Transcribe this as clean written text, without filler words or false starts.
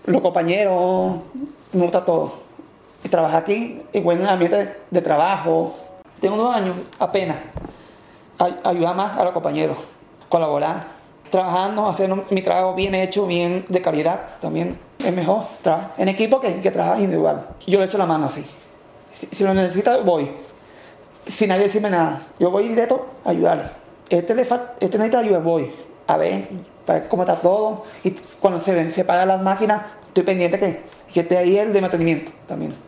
los compañeros, me gusta todo. Y trabajar aquí, igual en el ambiente de trabajo. Tengo unos años apenas. Ayudar más a los compañeros, colaborar, trabajando, hacer mi trabajo bien hecho, bien de calidad. También es mejor trabajar en equipo que trabajar individual. Yo le echo la mano así. Si lo necesita, voy. Sin nadie decirme nada. Yo voy directo a ayudarle. Este necesita ayuda, voy. A ver cómo está todo. Y cuando se pagan las máquinas, estoy pendiente que esté ahí el de mantenimiento también.